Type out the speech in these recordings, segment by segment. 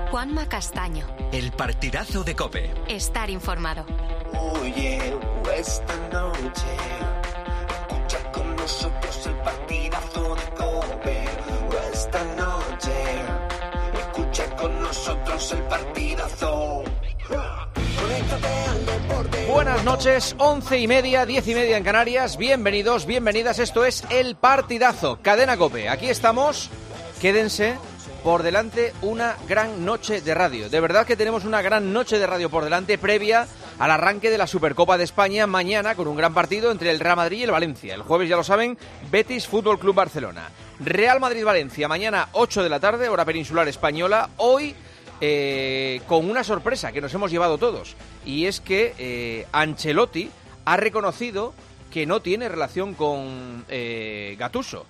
Juanma Castaño. El partidazo de COPE. Estar informado. Oye, esta noche escucha con nosotros el partidazo de COPE. Esta noche escucha con nosotros el partidazo. Conéctate al deporte. Buenas noches, 11:30, 10:30 en Canarias. Bienvenidos, bienvenidas. Esto es El Partidazo, Cadena COPE. Aquí estamos. Quédense. Por delante una gran noche de radio. De verdad que tenemos una gran noche de radio por delante, previa al arranque de la Supercopa de España mañana, con un gran partido entre el Real Madrid y el Valencia. El jueves, ya lo saben, Betis Fútbol Club Barcelona. Real Madrid-Valencia, mañana 8 de la tarde, hora peninsular española. Hoy con una sorpresa que nos hemos llevado todos, y es que Ancelotti ha reconocido que no tiene relación con Gattuso.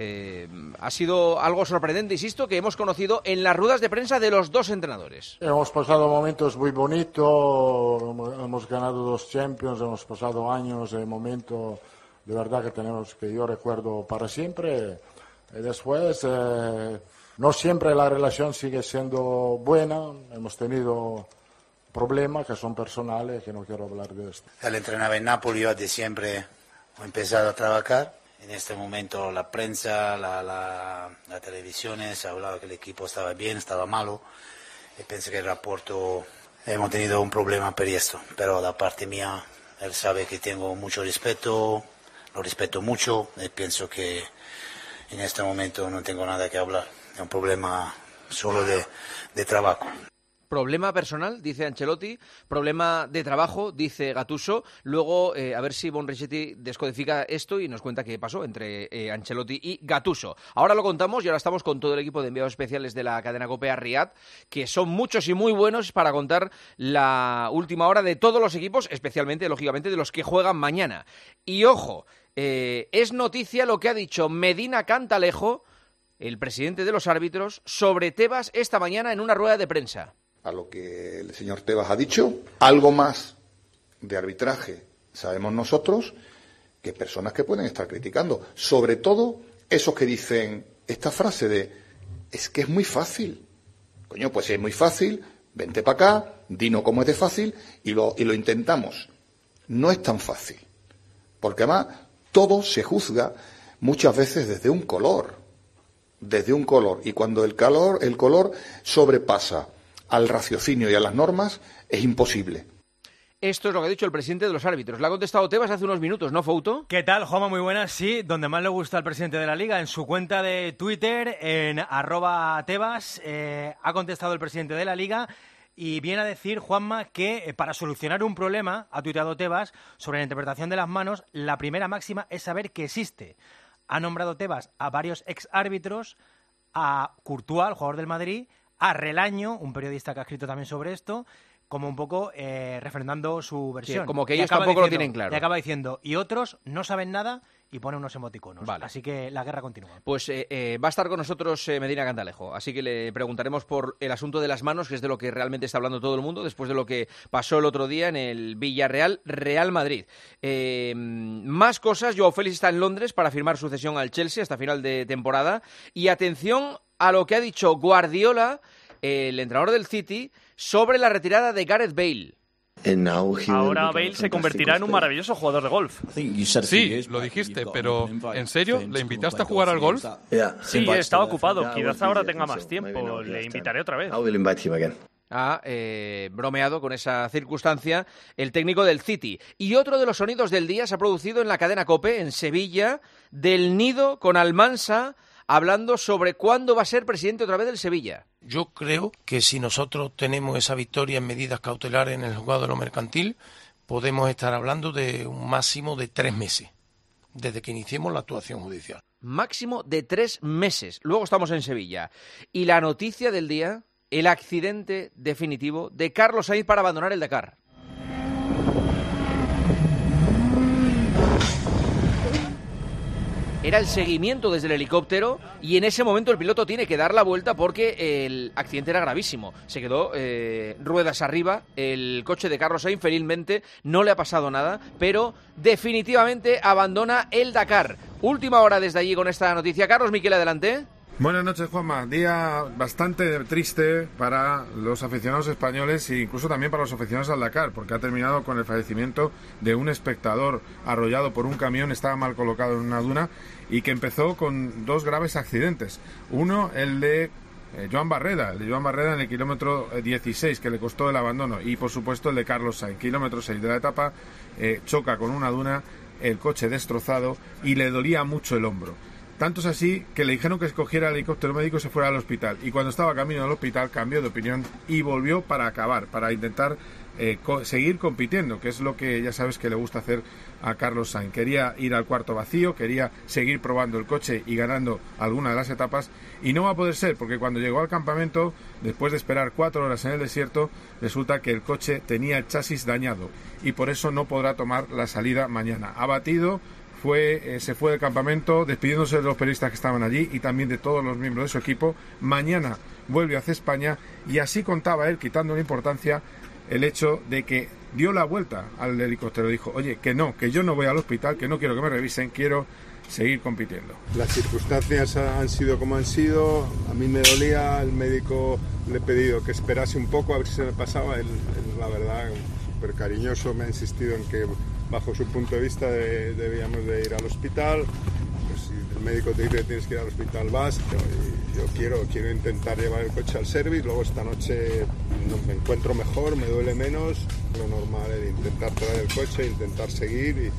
Ha sido algo sorprendente, insisto, que hemos conocido en las ruedas de prensa de los dos entrenadores. Hemos pasado momentos muy bonitos, hemos ganado 2 Champions, hemos pasado años, momentos de verdad que yo recuerdo para siempre. Y después, no siempre la relación sigue siendo buena, hemos tenido problemas que son personales, que no quiero hablar de esto. Él entrenaba en Napoli, yo desde siempre he empezado a trabajar. En este momento la prensa, la televisión se ha hablado que el equipo estaba bien, estaba malo. Y pienso que el reporte hemos tenido un problema por esto. Pero da parte mía, él sabe que tengo mucho respeto, lo respeto mucho. Y pienso que en este momento no tengo nada que hablar. Es un problema solo de trabajo. Problema personal, dice Ancelotti, problema de trabajo, dice Gattuso. Luego, a ver si Bon Richetti descodifica esto y nos cuenta qué pasó entre Ancelotti y Gattuso. Ahora lo contamos y ahora estamos con todo el equipo de enviados especiales de la cadena COPE a Riad, que son muchos y muy buenos para contar la última hora de todos los equipos, especialmente, lógicamente, de los que juegan mañana. Y ojo, es noticia lo que ha dicho Medina Cantalejo, el presidente de los árbitros, sobre Tebas esta mañana en una rueda de prensa. A lo que el señor Tebas ha dicho, algo más de arbitraje sabemos nosotros que personas que pueden estar criticando, sobre todo esos que dicen esta frase de es que es muy fácil. Coño, pues si es muy fácil, vente para acá, dinos cómo es de fácil y lo intentamos. No es tan fácil, porque además todo se juzga muchas veces desde un color, y cuando el color sobrepasa al raciocinio y a las normas, es imposible. Esto es lo que ha dicho el presidente de los árbitros. Le ha contestado Tebas hace unos minutos, ¿no, Fouto? ¿Qué tal, Juanma? Muy buenas. Sí, donde más le gusta al presidente de la Liga, en su cuenta de Twitter, en @Tebas, ha contestado el presidente de la Liga y viene a decir, Juanma, que para solucionar un problema, ha tuiteado Tebas, sobre la interpretación de las manos, la primera máxima es saber que existe. Ha nombrado Tebas a varios ex-árbitros, a Courtois, el jugador del Madrid, a Relaño, un periodista que ha escrito también sobre esto, como un poco refrendando su versión. Sí, como que ellos tampoco lo tienen claro. Y acaba diciendo, y otros no saben nada, y pone unos emoticonos. Vale. Así que la guerra continúa. Pues va a estar con nosotros Medina Cantalejo, así que le preguntaremos por el asunto de las manos, que es de lo que realmente está hablando todo el mundo, después de lo que pasó el otro día en el Villarreal-Real Madrid. Más cosas, Joao Félix está en Londres para firmar su cesión al Chelsea hasta final de temporada, y atención a lo que ha dicho Guardiola, el entrenador del City, sobre la retirada de Gareth Bale. Ahora Bale se convertirá en un maravilloso jugador de golf. Sí, lo dijiste, pero ¿en serio? ¿Le invitaste a jugar al golf? Sí, estaba ocupado. Quizás ahora tenga más tiempo. Le invitaré otra vez. Ha bromeado con esa circunstancia el técnico del City. Y otro de los sonidos del día se ha producido en la cadena COPE, en Sevilla, del Nido con Almansa, hablando sobre cuándo va a ser presidente otra vez del Sevilla. Yo creo que si nosotros tenemos esa victoria en medidas cautelares en el juzgado de lo mercantil, podemos estar hablando de un máximo de 3 meses, desde que iniciemos la actuación judicial. Máximo de 3 meses. Luego estamos en Sevilla. Y la noticia del día, el accidente definitivo de Carlos Sainz para abandonar el Dakar. Era el seguimiento desde el helicóptero y en ese momento el piloto tiene que dar la vuelta porque el accidente era gravísimo. Se quedó ruedas arriba el coche de Carlos Sainz, felizmente no le ha pasado nada, pero definitivamente abandona el Dakar. Última hora desde allí con esta noticia. Carlos Miquel, adelante. Buenas noches, Juanma. Día bastante triste para los aficionados españoles e incluso también para los aficionados al Dakar, porque ha terminado con el fallecimiento de un espectador arrollado por un camión, estaba mal colocado en una duna, y que empezó con 2 graves accidentes. Uno, el de Joan Barreda en el kilómetro 16, que le costó el abandono, y por supuesto el de Carlos Sainz, kilómetro 6 de la etapa, choca con una duna, el coche destrozado y le dolía mucho el hombro. Tanto es así que le dijeron que escogiera el helicóptero médico y se fuera al hospital. Y cuando estaba camino al hospital cambió de opinión y volvió para acabar, para intentar seguir compitiendo, que es lo que ya sabes que le gusta hacer a Carlos Sainz. Quería ir al cuarto vacío, quería seguir probando el coche y ganando alguna de las etapas, y no va a poder ser, porque cuando llegó al campamento, después de esperar 4 horas en el desierto, resulta que el coche tenía el chasis dañado y por eso no podrá tomar la salida mañana. Abatido, se fue del campamento despidiéndose de los periodistas que estaban allí y también de todos los miembros de su equipo. Mañana vuelve hacia España, y así contaba él, quitando la importancia, el hecho de que dio la vuelta al helicóptero. Dijo, oye, que no, que yo no voy al hospital, que no quiero que me revisen, quiero seguir compitiendo. Las circunstancias han sido como han sido, a mí me dolía, el médico le he pedido que esperase un poco a ver si se me pasaba, él la verdad, súper cariñoso, me ha insistido en que bajo su punto de vista debíamos de ir al hospital. Pues si el médico te dice que tienes que ir al hospital, vas. Yo quiero intentar llevar el coche al service, luego esta noche me encuentro mejor, me duele menos, lo normal es intentar traer el coche, intentar seguir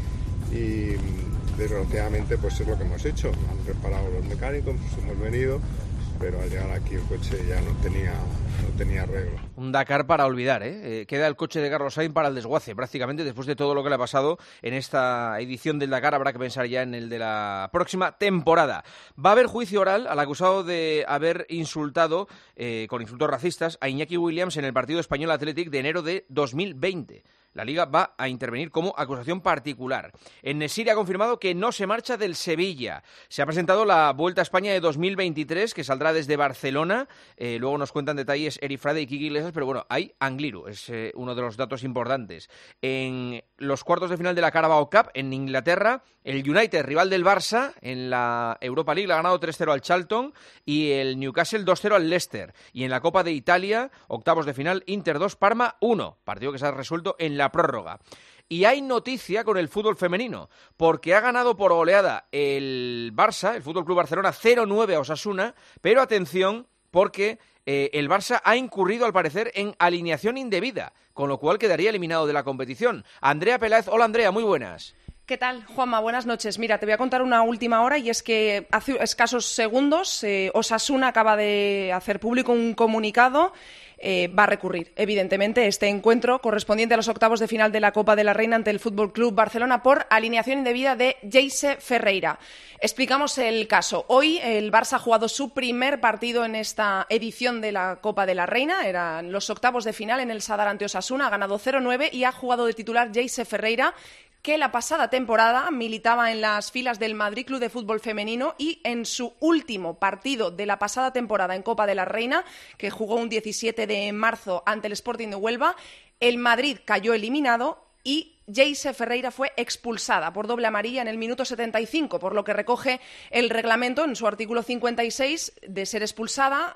y desgraciadamente pues es lo que hemos hecho. Han reparado los mecánicos, pues hemos venido, pero al llegar aquí el coche ya no tenía arreglo. Un Dakar para olvidar, queda el coche de Carlos Sainz para el desguace, prácticamente, después de todo lo que le ha pasado en esta edición del Dakar. Habrá que pensar ya en el de la próxima temporada. Va a haber juicio oral al acusado de haber insultado, con insultos racistas, a Iñaki Williams en el partido Español Athletic de enero de 2020. La Liga va a intervenir como acusación particular. En-Nesyri ha confirmado que no se marcha del Sevilla. Se ha presentado la Vuelta a España de 2023, que saldrá desde Barcelona. Luego nos cuentan detalles Eri Frade y Kiki Iglesias, pero bueno, hay Angliru, es uno de los datos importantes. En los cuartos de final de la Carabao Cup, en Inglaterra, el United, rival del Barça, en la Europa League, le ha ganado 3-0 al Charlton, y el Newcastle 2-0 al Leicester. Y en la Copa de Italia, octavos de final, Inter 2, Parma 1, partido que se ha resuelto en la prórroga. Y hay noticia con el fútbol femenino, porque ha ganado por goleada el Barça, el Fútbol Club Barcelona, 0-9 a Osasuna, pero atención, porque el Barça ha incurrido, al parecer, en alineación indebida, con lo cual quedaría eliminado de la competición. Andrea Peláez, hola Andrea, muy buenas. ¿Qué tal, Juanma? Buenas noches. Mira, te voy a contar una última hora, y es que hace escasos segundos Osasuna acaba de hacer público un comunicado. Va a recurrir, evidentemente, este encuentro correspondiente a los octavos de final de la Copa de la Reina ante el Fútbol Club Barcelona por alineación indebida de Geise Ferreira. Explicamos el caso. Hoy el Barça ha jugado su primer partido en esta edición de la Copa de la Reina. Eran los octavos de final en el Sadar ante Osasuna. Ha ganado 0-9 y ha jugado de titular Geise Ferreira, que la pasada temporada militaba en las filas del Madrid Club de Fútbol Femenino, y en su último partido de la pasada temporada en Copa de la Reina, que jugó un 17 de marzo ante el Sporting de Huelva, el Madrid cayó eliminado y Geise Ferreira fue expulsada por doble amarilla en el minuto 75, por lo que recoge el reglamento en su artículo 56 de ser expulsada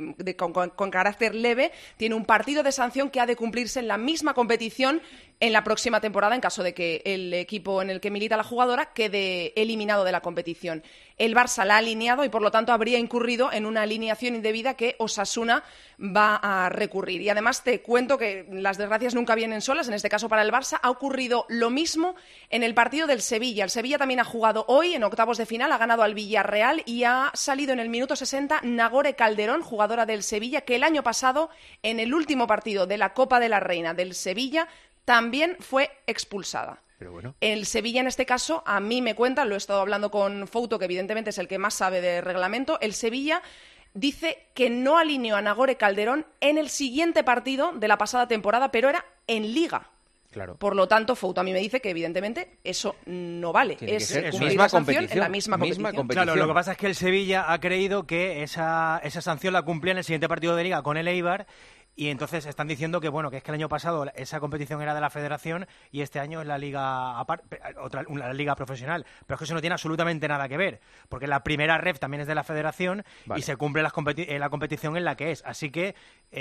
con carácter leve. Tiene un partido de sanción que ha de cumplirse en la misma competición en la próxima temporada, en caso de que el equipo en el que milita la jugadora quede eliminado de la competición. El Barça la ha alineado y, por lo tanto, habría incurrido en una alineación indebida que Osasuna va a recurrir. Y además te cuento que las desgracias nunca vienen solas. En este caso, para el Barça ha ocurrido lo mismo en el partido del Sevilla. El Sevilla también ha jugado hoy en octavos de final, ha ganado al Villarreal y ha salido en el minuto 60 Nagore Calderón, jugadora del Sevilla, que el año pasado, en el último partido de la Copa de la Reina del Sevilla, también fue expulsada. Pero bueno. El Sevilla, en este caso, a mí me cuentan, lo he estado hablando con Fouto, que evidentemente es el que más sabe de reglamento, el Sevilla dice que no alineó a Nagore Calderón en el siguiente partido de la pasada temporada, pero era en Liga. Claro. Por lo tanto, Fouto a mí me dice que evidentemente eso no vale. Es cumplir la sanción en la misma competición. Claro, lo que pasa es que el Sevilla ha creído que esa sanción la cumplía en el siguiente partido de Liga con el Eibar, Y entonces están diciendo que bueno, que es que el año pasado esa competición era de la federación y este año es la liga una liga profesional. Pero es que eso no tiene absolutamente nada que ver, porque la primera ref también es de la federación y se cumple la competición en la que es. Así que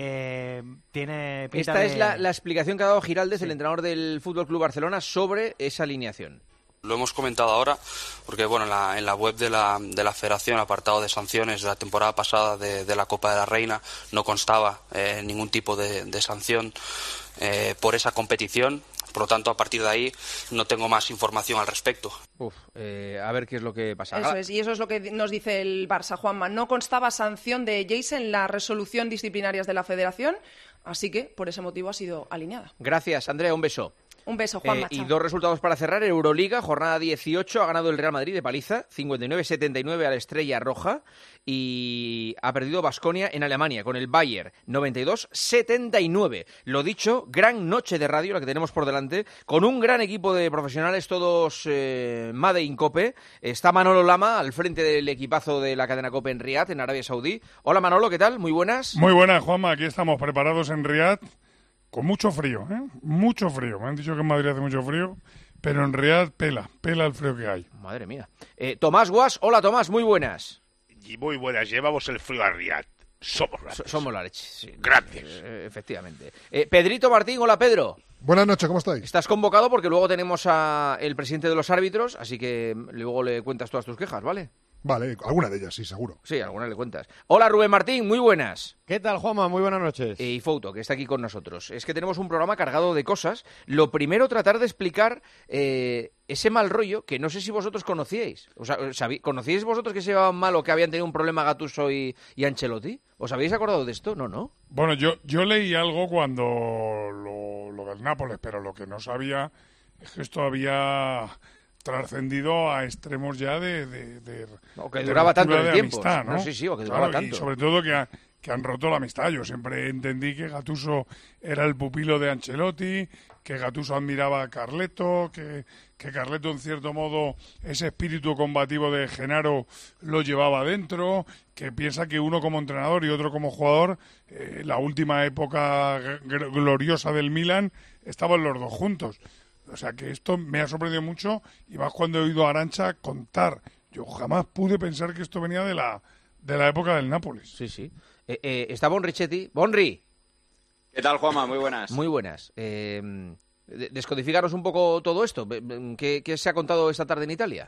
tiene pinta Esta es la explicación que ha dado Giraldez, el entrenador del Fútbol Club Barcelona, sobre esa alineación. Lo hemos comentado ahora porque bueno, en la web de la Federación, apartado de sanciones de la temporada pasada de la Copa de la Reina, no constaba ningún tipo de sanción por esa competición. Por lo tanto, a partir de ahí no tengo más información al respecto. A ver qué es lo que pasa. Eso es, y eso es lo que nos dice el Barça, Juanma. No constaba sanción de Geise en la resolución disciplinarias de la Federación, así que por ese motivo ha sido alineada. Gracias, Andrea, un beso. Un beso, Juanma. Y dos resultados para cerrar. Euroliga, jornada 18, ha ganado el Real Madrid de paliza, 59-79 a la Estrella Roja, y ha perdido Baskonia en Alemania con el Bayern, 92-79. Lo dicho, gran noche de radio la que tenemos por delante, con un gran equipo de profesionales, todos Made in Cope. Está Manolo Lama al frente del equipazo de la cadena Cope en Riad, en Arabia Saudí. Hola Manolo, ¿qué tal? Muy buenas. Muy buenas, Juanma. Aquí estamos preparados en Riad. Con mucho frío, ¿eh? Mucho frío. Me han dicho que en Madrid hace mucho frío, pero en Riad pela el frío que hay. Madre mía. Tomás Guas, hola Tomás, muy buenas. Y muy buenas, llevamos el frío a Riad. Somos la leche. Somos la leche, sí. Gracias. Efectivamente. Pedrito Martín, hola Pedro. Buenas noches, ¿cómo estáis? Estás convocado porque luego tenemos a el presidente de los árbitros, así que luego le cuentas todas tus quejas, ¿vale? Vale, alguna de ellas, sí, seguro. Sí, alguna le cuentas. Hola Rubén Martín, muy buenas. ¿Qué tal, Juanma? Muy buenas noches. Y Fouto, que está aquí con nosotros. Es que tenemos un programa cargado de cosas. Lo primero, tratar de explicar ese mal rollo que no sé si vosotros conocíais. O sea, ¿conocíais vosotros que se llevaban mal o que habían tenido un problema Gattuso y Ancelotti? ¿Os habéis acordado de esto? No. Bueno, yo leí algo cuando lo del Nápoles, pero lo que no sabía es que esto había trascendido a extremos ya o que duraba tanto el tiempo. Amistad, ¿no? Sí, o que duraba tanto. Y sobre todo que han roto la amistad. Yo siempre entendí que Gattuso era el pupilo de Ancelotti, que Gattuso admiraba a Carleto, que Carleto, en cierto modo, ese espíritu combativo de Genaro lo llevaba dentro, que piensa que uno como entrenador y otro como jugador, la última época gloriosa del Milan, estaban los dos juntos. O sea que esto me ha sorprendido mucho, y más cuando he oído a Arantxa contar. Yo jamás pude pensar que esto venía de la época del Nápoles. Sí. Está Bonrichetti. Bonri. ¿Qué tal, Juanma? Muy buenas. Muy buenas. Descodificaros un poco todo esto. ¿Qué se ha contado esta tarde en Italia?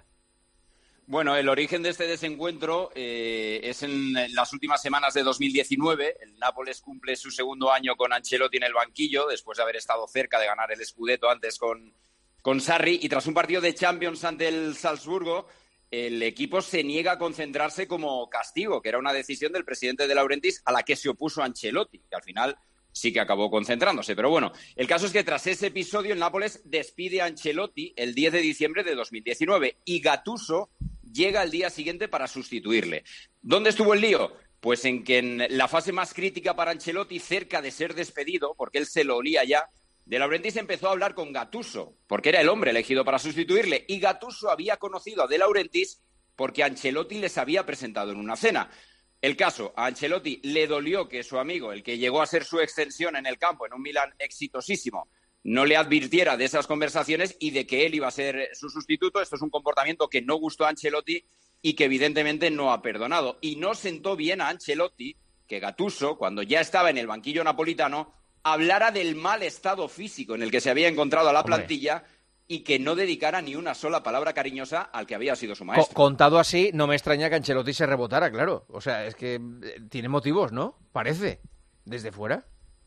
Bueno, el origen de este desencuentro es en las últimas semanas de 2019. El Nápoles cumple su segundo año con Ancelotti en el banquillo, después de haber estado cerca de ganar el Scudetto antes con Sarri. Y tras un partido de Champions ante el Salzburgo, el equipo se niega a concentrarse como castigo, que era una decisión del presidente de Laurentiis a la que se opuso Ancelotti, que al final sí que acabó concentrándose. Pero bueno, el caso es que tras ese episodio el Nápoles despide a Ancelotti el 10 de diciembre de 2019 y Gattuso llega al día siguiente para sustituirle. ¿Dónde estuvo el lío? Pues en que en la fase más crítica para Ancelotti, cerca de ser despedido, porque él se lo olía ya, De Laurentiis empezó a hablar con Gattuso, porque era el hombre elegido para sustituirle, y Gattuso había conocido a De Laurentiis porque Ancelotti les había presentado en una cena. El caso, a Ancelotti le dolió que su amigo, el que llegó a ser su extensión en el campo, en un Milan exitosísimo, no le advirtiera de esas conversaciones y de que él iba a ser su sustituto. Esto es un comportamiento que no gustó a Ancelotti y que evidentemente no ha perdonado. Y no sentó bien a Ancelotti que Gattuso, cuando ya estaba en el banquillo napolitano, hablara del mal estado físico en el que se había encontrado a la plantilla y que no dedicara ni una sola palabra cariñosa al que había sido su maestro. Contado así, no me extraña que Ancelotti se rebotara, claro. O sea, es que tiene motivos, ¿no? Parece, desde fuera.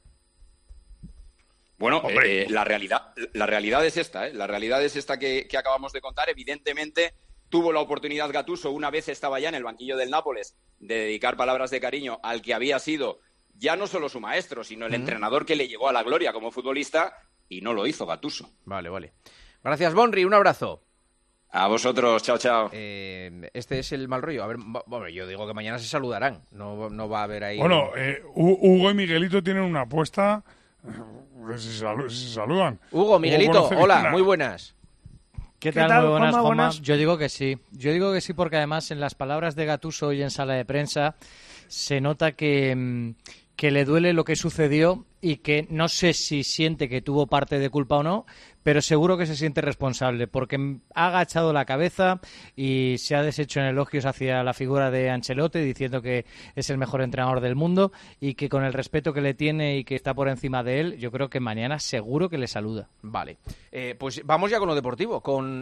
Bueno, la realidad es esta, ¿eh? La realidad es esta que acabamos de contar. Evidentemente, tuvo la oportunidad Gattuso, una vez estaba ya en el banquillo del Nápoles, de dedicar palabras de cariño al que había sido ya no solo su maestro, sino el entrenador que le llevó a la gloria como futbolista, y no lo hizo Gattuso. Vale. Gracias, Bonri, un abrazo. A vosotros, chao. Este es el mal rollo. A ver, bueno, yo digo que mañana se saludarán, no va a haber ahí... Bueno, Hugo y Miguelito tienen una apuesta... Si se saludan. Hugo, Miguelito, hola, muy buenas. ¿Qué tal? Muy buenas, Juanma. Yo digo que sí porque además en las palabras de Gattuso hoy en sala de prensa se nota que que le duele lo que sucedió y que no sé si siente que tuvo parte de culpa o no, pero seguro que se siente responsable porque ha agachado la cabeza y se ha deshecho en elogios hacia la figura de Ancelotti diciendo que es el mejor entrenador del mundo y que con el respeto que le tiene y que está por encima de él, yo creo que mañana seguro que le saluda. Vale, pues vamos ya con lo deportivo, con lo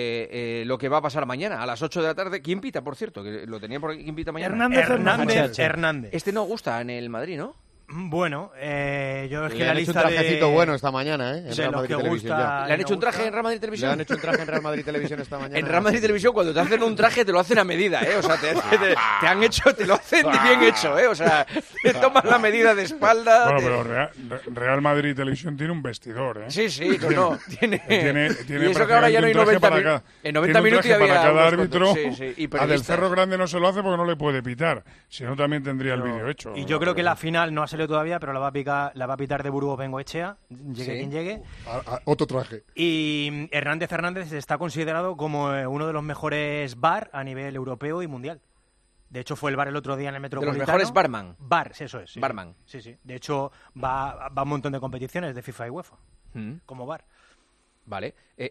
que va a pasar mañana a las 8 de la tarde. ¿Quién pita, por cierto? Que lo tenía por aquí. ¿Quién pita mañana? Hernández. Este no gusta en el Madrid, ¿no? Bueno, yo es que le la han hecho lista un trajecito bueno esta mañana, en de Real los Madrid que Televisión. gusta, Ya. ¿Le han hecho un traje en Real Madrid Televisión? Le han hecho un traje en Real Madrid Televisión esta mañana. En Real Madrid Televisión, cuando te hacen un traje, te lo hacen a medida, ¿eh? O sea, te lo hacen bien hecho, ¿eh? O sea, te toman la medida de espalda. Bueno, pero Real Madrid Televisión tiene un vestidor, ¿eh? Sí, no. Tiene y eso que ahora ya no hay 90 minutos. En 90 minutos ya había para cada árbitro. Sí, a Del Cerro Grande no se lo hace porque no le puede pitar. Si no, también tendría el vídeo hecho. Y yo creo que la final no ha salido todavía, pero la va a pitar de Burgos Bengoechea, llegue quien llegue. Otro traje. Y Hernández está considerado como uno de los mejores VAR a nivel europeo y mundial. De hecho, fue el VAR el otro día en el Metropolitano. De los mejores barman. VAR, eso es. Sí, barman. Sí. De hecho, va a un montón de competiciones de FIFA y UEFA como VAR. Vale.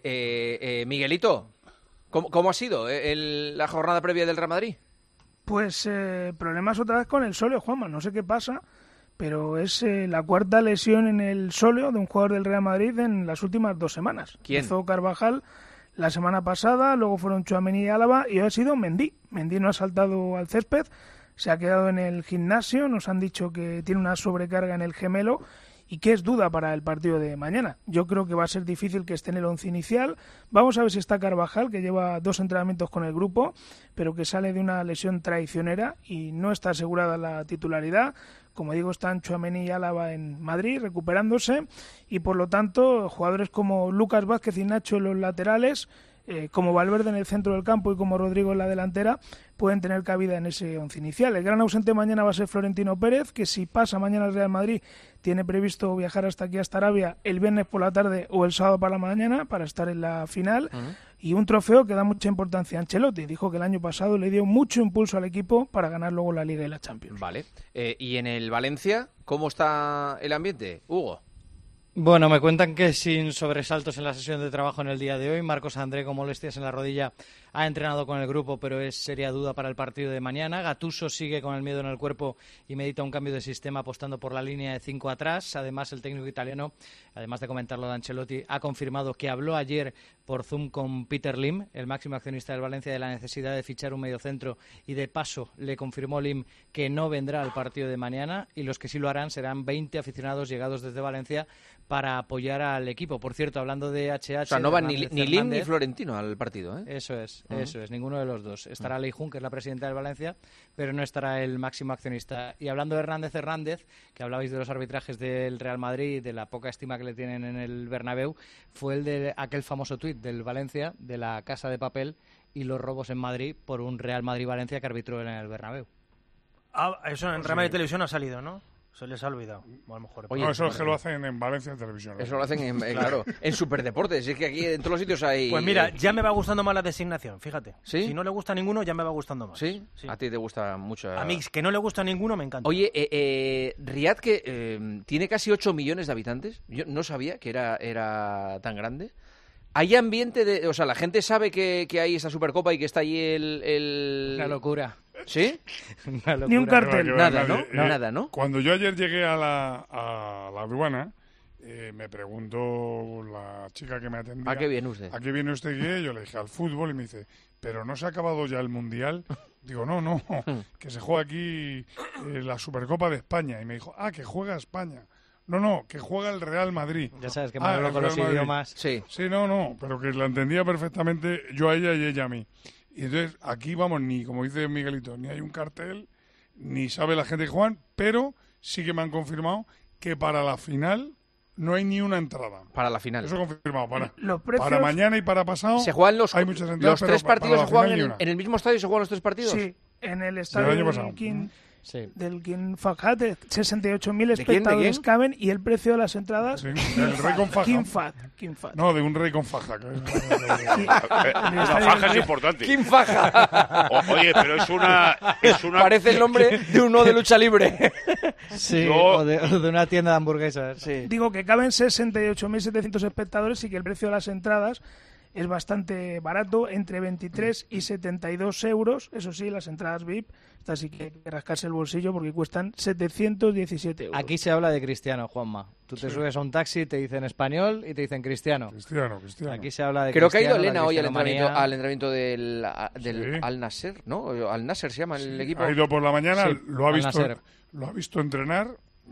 Miguelito, ¿cómo ha sido la jornada previa del Real Madrid? Pues problemas otra vez con el sóleo, Juanma. No sé qué pasa, pero es la cuarta lesión en el sóleo de un jugador del Real Madrid en las últimas 2 semanas. ¿Quién? Empezó Carvajal la semana pasada, luego fueron Tchouaméni y Álava y hoy ha sido Mendy. Mendy no ha saltado al césped, se ha quedado en el gimnasio, nos han dicho que tiene una sobrecarga en el gemelo y que es duda para el partido de mañana. Yo creo que va a ser difícil que esté en el once inicial. Vamos a ver si está Carvajal, que lleva 2 entrenamientos con el grupo, pero que sale de una lesión traicionera y no está asegurada la titularidad. Como digo, están Tchouaméni y Álava en Madrid recuperándose y por lo tanto jugadores como Lucas Vázquez y Nacho en los laterales, como Valverde en el centro del campo y como Rodrigo en la delantera, pueden tener cabida en ese once inicial. El gran ausente mañana va a ser Florentino Pérez, que si pasa mañana al Real Madrid tiene previsto viajar hasta aquí, hasta Arabia, el viernes por la tarde o el sábado para la mañana para estar en la final. Y un trofeo que da mucha importancia a Ancelotti. Dijo que el año pasado le dio mucho impulso al equipo para ganar luego la Liga y la Champions. Vale. ¿Y en el Valencia cómo está el ambiente, Hugo? Bueno, me cuentan que sin sobresaltos en la sesión de trabajo en el día de hoy. Marcos André, con molestias en la rodilla, ha entrenado con el grupo, pero es seria duda para el partido de mañana. Gattuso sigue con el miedo en el cuerpo y medita un cambio de sistema apostando por la línea de 5 atrás. Además, el técnico italiano, además de comentarlo de Ancelotti, ha confirmado que habló ayer por Zoom con Peter Lim, el máximo accionista del Valencia, de la necesidad de fichar un mediocentro y de paso le confirmó Lim que no vendrá al partido de mañana y los que sí lo harán serán 20 aficionados llegados desde Valencia para apoyar al equipo. Por cierto, hablando de HH... O sea, no van ni Lim ni Florentino al partido, ¿eh? Eso es, ninguno de los dos. Estará Lei Jun, que es la presidenta del Valencia, pero no estará el máximo accionista. Y hablando de Hernández, que hablabais de los arbitrajes del Real Madrid, de la poca estima que le tienen en el Bernabéu, fue el de aquel famoso tuit del Valencia, de la Casa de Papel y los robos en Madrid por un Real Madrid-Valencia que arbitró en el Bernabéu. Eso en Real Madrid Televisión ha salido, ¿no? Se les ha olvidado, a lo mejor. Oye, no, eso es que lo hacen en Valencia Televisión. Eso lo hacen claro, en Superdeportes. Es que aquí en todos los sitios hay... Pues mira, ya me va gustando más la designación, fíjate. ¿Sí? Si no le gusta a ninguno, ya me va gustando más. ¿Sí? A ti te gusta mucho. A mí, que no le gusta a ninguno, me encanta. Oye, Riad, que tiene casi 8 millones de habitantes. Yo no sabía que era tan grande. ¿Hay ambiente de...? O sea, ¿la gente sabe que hay esa Supercopa y que está allí el...? Una locura. ¿Sí? Ni un cartel. Nada, ¿no? Nada, ¿no? Cuando yo ayer llegué a la aduana, me preguntó la chica que me atendía... ¿A qué viene usted? ¿A qué viene usted? ¿Qué? Yo le dije, al fútbol, y me dice, ¿pero no se ha acabado ya el Mundial? Digo, no, que se juega aquí la Supercopa de España. Y me dijo, que juega España. No, que juega el Real Madrid. Ya sabes que Manolo con los idiomas... Sí, no, pero que la entendía perfectamente yo a ella y ella a mí. Y entonces aquí vamos, ni como dice Miguelito, ni hay un cartel, ni sabe la gente que juegan, pero sí que me han confirmado que para la final no hay ni una entrada. Para la final. Eso confirmado. Para mañana y para pasado se juegan hay muchas entradas. Los 3 partidos se juegan en el mismo estadio, ¿se juegan los 3 partidos? Sí, en el estadio King del King Fahd, 68.000 espectadores caben, y el precio de las entradas... Sí, el rey con faja. King Fahd. No, de un rey con faja. La faja es importante. King Faja. Oye, pero es una... Parece el nombre de uno de lucha libre. Sí, o de una tienda de hamburguesas. Sí. Digo que caben 68.700 espectadores y que el precio de las entradas es bastante barato, entre 23 y 72 euros. Eso sí, las entradas VIP, estas sí que hay que rascarse el bolsillo porque cuestan 717 euros. Aquí se habla de Cristiano, Juanma. Tú te subes a un taxi, te dicen español y te dicen Cristiano. Cristiano. Aquí se habla de Creo Cristiano. Que ha ido Elena hoy al entrenamiento del Al Nasser, ¿no? Al Nasser se llama el equipo. Ha ido por la mañana, Sí, lo ha visto entrenar,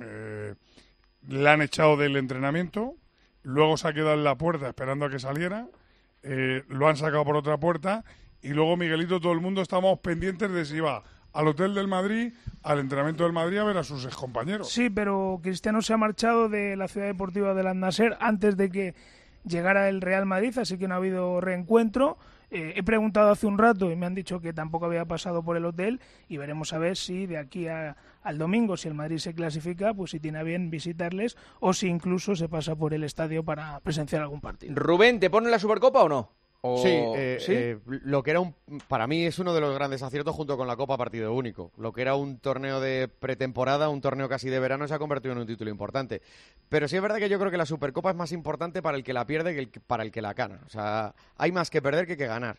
le han echado del entrenamiento, luego se ha quedado en la puerta esperando a que saliera, lo han sacado por otra puerta y luego Miguelito, todo el mundo estábamos pendientes de si iba al hotel del Madrid, al entrenamiento del Madrid a ver a sus excompañeros. Sí, pero Cristiano se ha marchado de la ciudad deportiva del Al Nasser antes de que llegara el Real Madrid, así que no ha habido reencuentro. He preguntado hace un rato y me han dicho que tampoco había pasado por el hotel, y veremos a ver si de aquí al domingo, si el Madrid se clasifica, pues si tiene a bien visitarles o si incluso se pasa por el estadio para presenciar algún partido. Rubén, ¿te ponen la Supercopa o no? Sí, lo que era para mí es uno de los grandes aciertos junto con la Copa Partido Único. Lo que era un torneo de pretemporada, un torneo casi de verano, se ha convertido en un título importante. Pero sí es verdad que yo creo que la Supercopa es más importante para el que la pierde que para el que la gana. O sea, hay más que perder que ganar.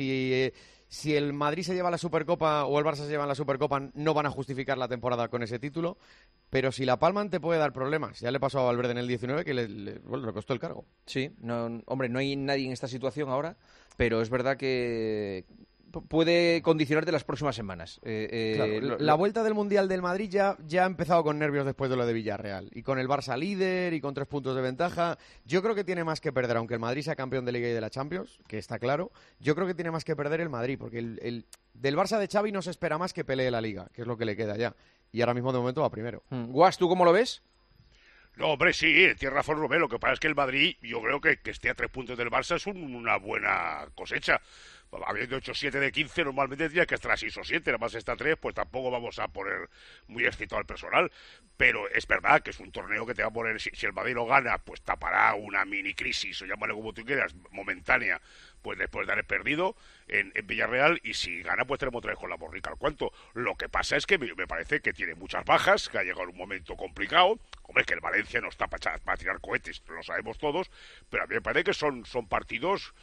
Si el Madrid se lleva la Supercopa o el Barça se lleva la Supercopa, no van a justificar la temporada con ese título, pero si la palman te puede dar problemas. Ya le pasó a Valverde en el 19 que le costó el cargo. Sí, no, hombre, no hay nadie en esta situación ahora, pero es verdad que puede condicionarte las próximas semanas. Claro, la vuelta del Mundial del Madrid ya ha empezado con nervios después de lo de Villarreal. Y con el Barça líder y con 3 puntos de ventaja. Yo creo que tiene más que perder, aunque el Madrid sea campeón de Liga y de la Champions, que está claro. Yo creo que tiene más que perder el Madrid, porque del Barça de Xavi no se espera más que pelee la Liga, que es lo que le queda ya. Y ahora mismo de momento va primero. Guas, ¿tú cómo lo ves? No, hombre, sí, tiene razón Rubén. Lo que pasa es que el Madrid, yo creo que esté a 3 puntos del Barça es una buena cosecha. Habiendo hecho 7 de 15, normalmente tendría que estar a 6 o 7, nada más está a 3, pues tampoco vamos a poner muy excitado al personal. Pero es verdad que es un torneo que te va a poner, si el Madrid lo gana, pues tapará una mini crisis, o llámale como tú quieras, momentánea, pues después de haber perdido en Villarreal, y si gana, pues tenemos otra vez con la borrica al cuento. Lo que pasa es que me parece que tiene muchas bajas, que ha llegado un momento complicado. Hombre, que el Valencia no está para tirar cohetes, lo sabemos todos, pero a mí me parece que son partidos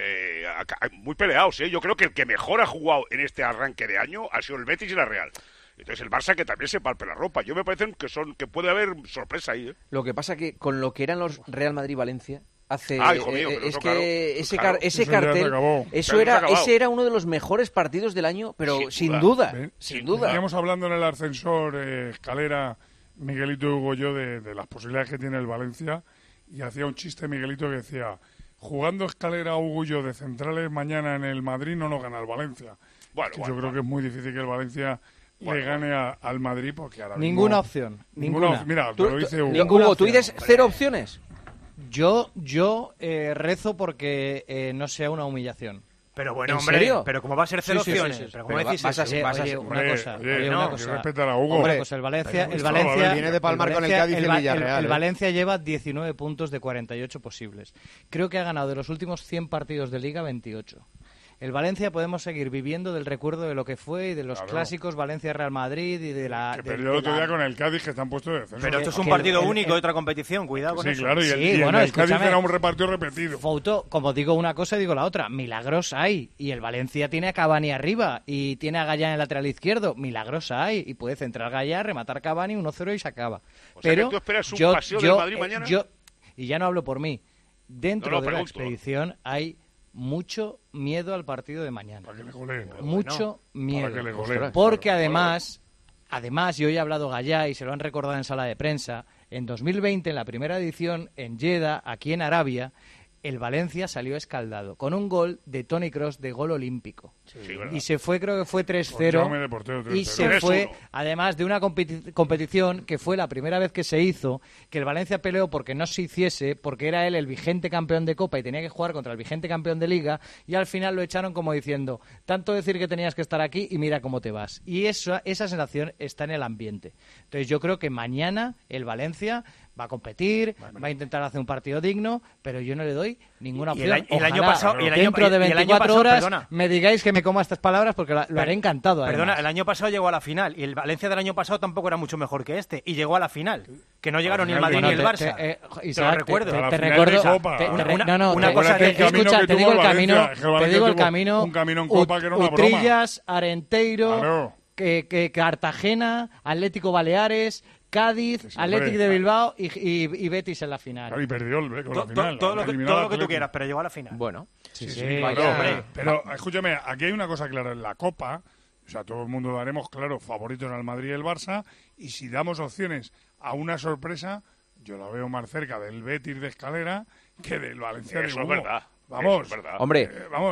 muy peleados, ¿eh? Yo creo que el que mejor ha jugado en este arranque de año ha sido el Betis y la Real. Entonces el Barça que también se palpe la ropa. Yo me parece que puede haber sorpresa ahí, ¿eh? Lo que pasa que con lo que eran los Real Madrid-Valencia hace hijo mío, es claro, que ese claro. cartel, ese era uno de los mejores partidos del año, pero sin duda. Veníamos hablando en el ascensor, escalera, Miguelito y Hugo, yo de las posibilidades que tiene el Valencia, y hacía un chiste Miguelito que decía: jugando escalera Hugo y yo de centrales mañana en el Madrid no nos gana el Valencia. Yo creo que es muy difícil que el Valencia le gane al Madrid, porque ahora ninguna opción. Mira, te lo dice Hugo. Hugo, ¿tú dices 0 opciones? Yo rezo porque no sea una humillación. Pero bueno, ¿En hombre, serio? pero ¿cómo va a ser 0 opciones? Sí. Pero ¿cómo decís eso? Una cosa. Respetar a Hugo. Una cosa, el Valencia viene de palmar con el Cádiz y el Villarreal. El Valencia lleva 19 puntos de 48 posibles. Creo que ha ganado de los últimos 100 partidos de Liga 28. El Valencia podemos seguir viviendo del recuerdo de lo que fue y de los clásicos Valencia-Real Madrid y de la... Que perdió el otro día con el Cádiz, que están puestos de descenso. Pero esto es un partido único de otra competición, cuidado con eso. Sí, claro, y el Cádiz era un repartido repetido. Fouto, como digo una cosa, digo la otra. Milagros hay. Y el Valencia tiene a Cavani arriba y tiene a Gallá en el lateral izquierdo. Milagros hay. Y puede centrar Gallá, rematar Cavani 1-0 y se acaba. O sea, que tú esperas un paseo del Madrid mañana. Y ya no hablo por mí. Dentro de la expedición hay mucho miedo al partido de mañana. Para que le goleen. Mucho miedo. Para que le goleen. Porque además, y hoy ha hablado Gallá y se lo han recordado en sala de prensa, en 2020, en la primera edición, en Jeddah, aquí en Arabia, el Valencia salió escaldado con un gol de Toni Kroos de gol olímpico. Y se fue, creo que fue 3-0. Y se fue, además de una competición que fue la primera vez que se hizo, que el Valencia peleó porque no se hiciese, porque era él el vigente campeón de Copa y tenía que jugar contra el vigente campeón de Liga, y al final lo echaron como diciendo, tanto decir que tenías que estar aquí y mira cómo te vas. Y esa sensación está en el ambiente. Entonces yo creo que mañana el Valencia va a competir, va a intentar hacer un partido digno, pero yo no le doy ninguna opción. Y el año pasado, dentro de 24 horas me digáis que me coma estas palabras porque lo haré encantado. Perdona, además. el año pasado llegó a la final y el Valencia del año pasado tampoco era mucho mejor que este y llegó a la final, que no llegaron ni el Madrid ni el Barça. Te lo recuerdo. Te recuerdo. Una cosa escucha, te digo el camino. Te digo el camino. Un camino en Copa que era una broma. Utrillas, Arenteiro, Cartagena, Atlético Baleares, Cádiz, Atlético de Bilbao y Betis en la final. Claro, y perdió la final. Todo lo que tú quieras, pero llegó a la final. Bueno, sí, hombre. Pero escúchame, aquí hay una cosa clara en la Copa. O sea, todo el mundo daremos, claro, favoritos al Madrid y el Barça. Y si damos opciones a una sorpresa, yo la veo más cerca del Betis de Escalera que del Valencia de Hugo. Eso es verdad. Vamos, hombre,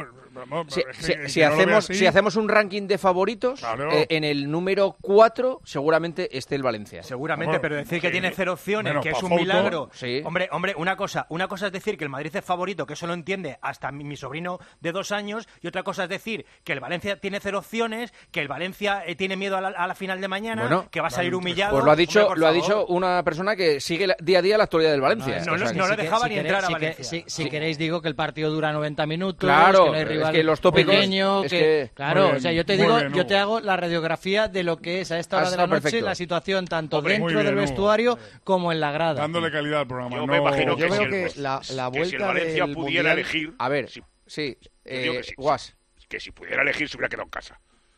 si hacemos un ranking de favoritos, claro, en el número 4 seguramente esté el Valencia. Seguramente, pero decir que tiene 0 opciones, que es un milagro. Sí. Hombre, una cosa es decir que el Madrid es favorito, que eso lo entiende hasta mi sobrino de 2 años, y otra cosa es decir que el Valencia tiene 0 opciones, que el Valencia tiene miedo a la final de mañana, que va a salir humillado. Pues lo ha dicho una persona que sigue día a día la actualidad del Valencia. No le dejaba ni entrar a Valencia. Si queréis digo que el partido dura 90 minutos, claro, que no hay rival es que los tópicos, pequeño, claro, bien, o sea, yo te hago la radiografía de lo que es a esta hora de la noche, perfecto. La situación tanto dentro del vestuario como en la grada. Dándole calidad al programa. Yo me imagino que veo que la vuelta si el Valencia del pudiera Mundial... elegir... A ver, Guas. Que si pudiera elegir se hubiera quedado en casa.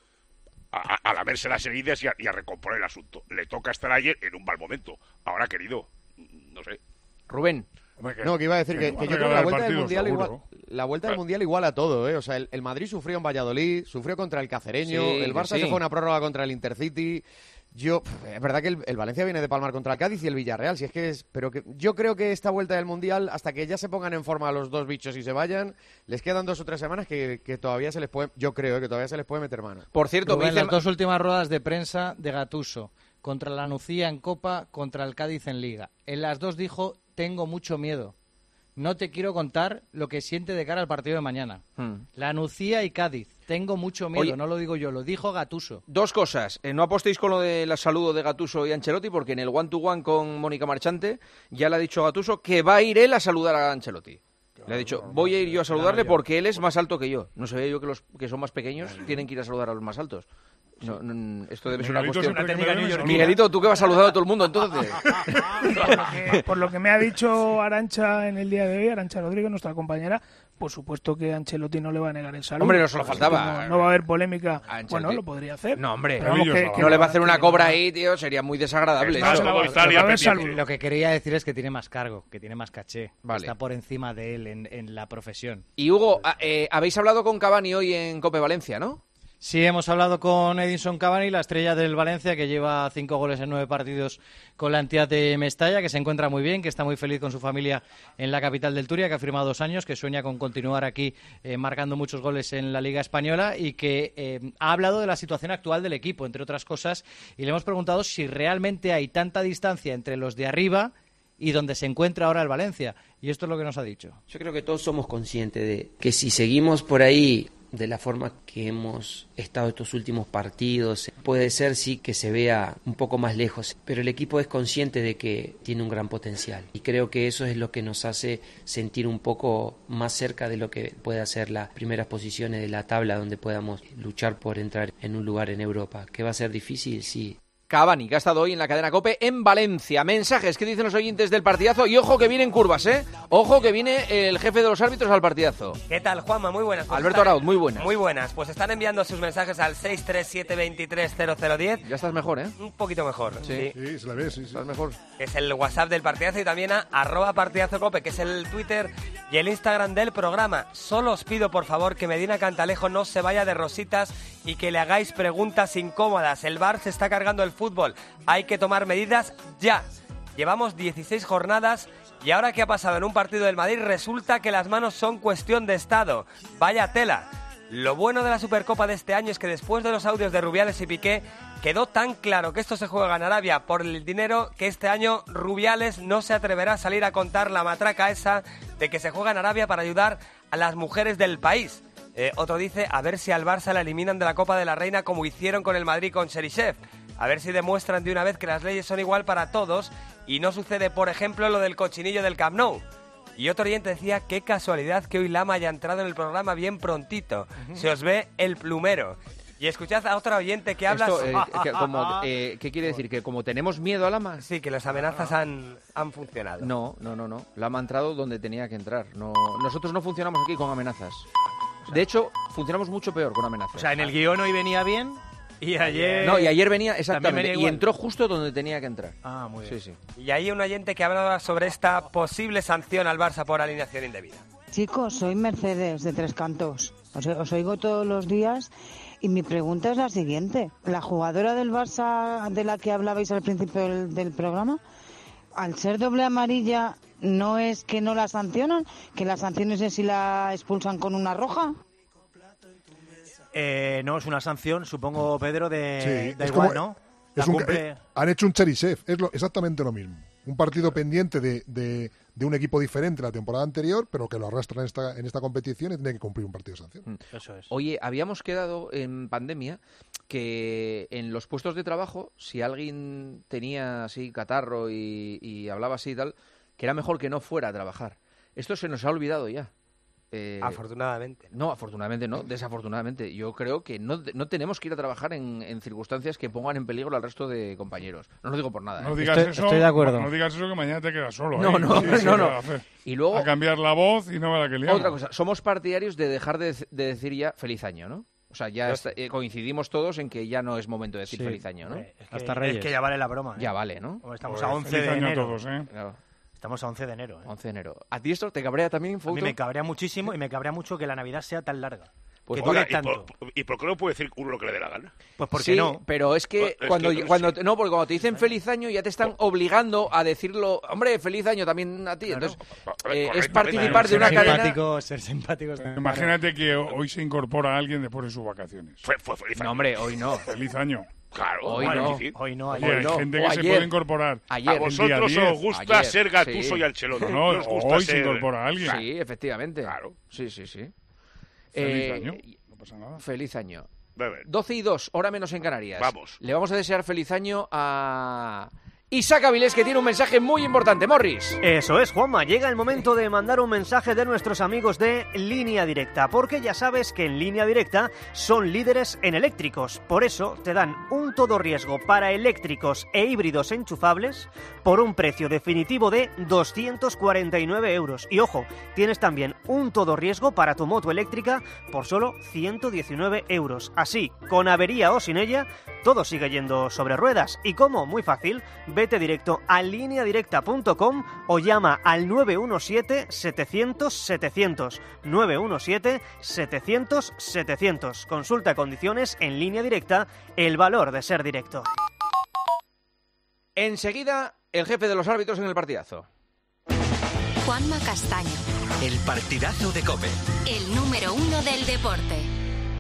A lamerse las heridas y a recomponer el asunto. Le toca estar ayer en un mal momento. Ahora, querido, no sé. Rubén. No, que iba a decir que yo creo que la vuelta del Mundial del Mundial iguala todo, ¿eh? O sea, el Madrid sufrió en Valladolid, sufrió contra el Cacereño, el Barça se fue a una prórroga contra el Intercity. Es verdad que el Valencia viene de palmar contra el Cádiz y el Villarreal, pero que yo creo que esta vuelta del Mundial, hasta que ya se pongan en forma los dos bichos y se vayan, les quedan 2 o 3 semanas que todavía se les puede, yo creo que todavía se les puede meter mano. Por cierto, en las 2 últimas ruedas de prensa de Gattuso, contra la Nucía en Copa, contra el Cádiz en Liga. En las 2 dijo, tengo mucho miedo. No te quiero contar lo que siente de cara al partido de mañana. La Nucía y Cádiz. Tengo mucho miedo, no lo digo yo, lo dijo Gattuso. 2 cosas. No apostéis con lo del saludo de Gattuso y Ancelotti, porque en el one-to-one con Mónica Marchante ya le ha dicho Gattuso que va a ir él a saludar a Ancelotti. Le ha dicho, voy a ir yo a saludarle porque él es más alto que yo. No sabía yo que los que son más pequeños tienen que ir a saludar a los más altos. No, esto debe ser una cuestión. Miguelito, tú que vas saludando a todo el mundo, entonces. Por lo que me ha dicho Arantxa en el día de hoy, Arantxa Rodríguez, nuestra compañera, por supuesto que Ancelotti no le va a negar el saludo. Hombre, no se lo faltaba. No va a haber polémica. Bueno, lo podría hacer. No, hombre, no le va a hacer una cobra ahí, tío, sería muy desagradable. Lo que quería decir es que tiene más cargo, que tiene más caché. Vale. Está por encima de él en la profesión. Y Hugo, habéis hablado con Cavani hoy en Cope Valencia, ¿no? Sí, hemos hablado con Edinson Cavani, la estrella del Valencia, que lleva 5 goles en 9 partidos con la entidad de Mestalla, que se encuentra muy bien, que está muy feliz con su familia en la capital del Turia, que ha firmado 2 años, que sueña con continuar aquí marcando muchos goles en la Liga Española y que ha hablado de la situación actual del equipo, entre otras cosas, y le hemos preguntado si realmente hay tanta distancia entre los de arriba y donde se encuentra ahora el Valencia. Y esto es lo que nos ha dicho. Yo creo que todos somos conscientes de que si seguimos por ahí de la forma que hemos estado estos últimos partidos, puede ser sí que se vea un poco más lejos, pero el equipo es consciente de que tiene un gran potencial y creo que eso es lo que nos hace sentir un poco más cerca de lo que puede hacer las primeras posiciones de la tabla, donde podamos luchar por entrar en un lugar en Europa. ¿Que va a ser difícil? Sí. Cavani, que ha estado hoy en la cadena COPE en Valencia. Mensajes que dicen los oyentes del partidazo. Y ojo que vienen curvas, ¿eh? Ojo que viene el jefe de los árbitros al partidazo. ¿Qué tal, Juanma? Muy buenas. Pues Alberto Arauz, muy buenas. Muy buenas. Pues están enviando sus mensajes al 637230010. Ya estás mejor, ¿eh? Un poquito mejor. Sí, se la ve, sí. Estás mejor. Es el WhatsApp del partidazo y también a @partidazocope, que es el Twitter y el Instagram del programa. Solo os pido, por favor, que Medina Cantalejo no se vaya de rositas y que le hagáis preguntas incómodas. El VAR se está cargando el fútbol. Hay que tomar medidas ya. Llevamos 16 jornadas Y ahora que ha pasado en un partido del Madrid, resulta que las manos son cuestión de Estado. Vaya tela. Lo bueno de la Supercopa de este año es que después de los audios de Rubiales y Piqué, quedó tan claro que esto se juega en Arabia por el dinero que este año Rubiales no se atreverá a salir a contar la matraca esa de que se juega en Arabia para ayudar a las mujeres del país. Otro dice, a ver si al Barça la eliminan de la Copa de la Reina como hicieron con el Madrid con Cheryshev. A ver si demuestran de una vez que las leyes son igual para todos y no sucede, por ejemplo, lo del cochinillo del Camp Nou. Y otro oyente decía, qué casualidad que hoy Lama haya entrado en el programa bien prontito. Se os ve el plumero. Y escuchad a otro oyente que habla... ¿Qué quiere decir? ¿Que como tenemos miedo a Lama? Sí, que las amenazas han funcionado. No. Lama ha entrado donde tenía que entrar. Nosotros no funcionamos aquí con amenazas. De hecho, funcionamos mucho peor con amenazas. O sea, en el guión hoy venía bien... Y ayer... No, y ayer venía, exactamente, y entró justo donde tenía que entrar. Ah, muy bien. Sí. Y hay un oyente que hablaba sobre esta posible sanción al Barça por alineación indebida. Chicos, soy Mercedes de Tres Cantos. Os oigo todos los días y mi pregunta es la siguiente. ¿La jugadora del Barça de la que hablabais al principio del programa, al ser doble amarilla, no es que no la sancionan? ¿Que la sanción es si la expulsan con una roja? No, es una sanción, supongo, Pedro, Sí, da igual, ¿no? Han hecho un Cheryshev, es exactamente lo mismo. Un partido pendiente de un equipo diferente la temporada anterior, pero que lo arrastra en esta competición y tiene que cumplir un partido de sanción. Eso es. Oye, habíamos quedado en pandemia que en los puestos de trabajo, si alguien tenía así catarro y hablaba así y tal, que era mejor que no fuera a trabajar. Esto se nos ha olvidado ya. Afortunadamente. No, afortunadamente no, desafortunadamente. Yo creo que no tenemos que ir a trabajar en circunstancias que pongan en peligro al resto de compañeros. No lo digo por nada. No digas eso, estoy de acuerdo. No digas eso que mañana te quedas solo. No. Y luego... A cambiar la voz y no me la que liamos. Otra cosa, somos partidarios de dejar de decir ya feliz año, ¿no? O sea, ya coincidimos todos en que ya no es momento de decir feliz año, ¿no? Hasta Reyes. Es que ya vale la broma. Ya vale, ¿no? Estamos a 11 de enero. Todos, Claro. Estamos a 11 de enero. 11 de enero. ¿A ti esto te cabrea también, Fouto? A mí me cabrea muchísimo y me cabrea mucho que la Navidad sea tan larga. Pues que dure tanto. ¿Y por qué no puede decir uno lo que le dé la gana? Pues porque no. Pero es que porque cuando te dicen feliz año ya te están obligando a decirlo. Hombre, feliz año también a ti. Claro. Entonces, es participar de una cadena. Ser simpáticos. Imagínate que hoy se incorpora alguien después de sus vacaciones. Fue feliz año. No, hombre, hoy no. Feliz año. Claro, hoy no. Hay gente que se puede incorporar. A vosotros os gusta ser Gattuso y Ancelotti. No, hoy se incorpora alguien. Sí, efectivamente. Claro. Sí. Feliz año. No pasa nada. Feliz año. 12:02, hora menos en Canarias. Vamos. Le vamos a desear feliz año a Isaac Avilés, que tiene un mensaje muy importante. Morris. Eso es, Juanma. Llega el momento de mandar un mensaje de nuestros amigos de Línea Directa, porque ya sabes que en Línea Directa son líderes en eléctricos. Por eso te dan un todo riesgo para eléctricos e híbridos enchufables por un precio definitivo de 249 euros. Y ojo, tienes también un todo riesgo para tu moto eléctrica por solo 119 euros. Así, con avería o sin ella, todo sigue yendo sobre ruedas. ¿Y cómo? Muy fácil. Vete directo a lineadirecta.com o llama al 917-700-700. 917-700-700. Consulta condiciones en Línea Directa, el valor de ser directo. Enseguida, el jefe de los árbitros en el partidazo. Juanma Castaño. El partidazo de COPE. El número 1 del deporte.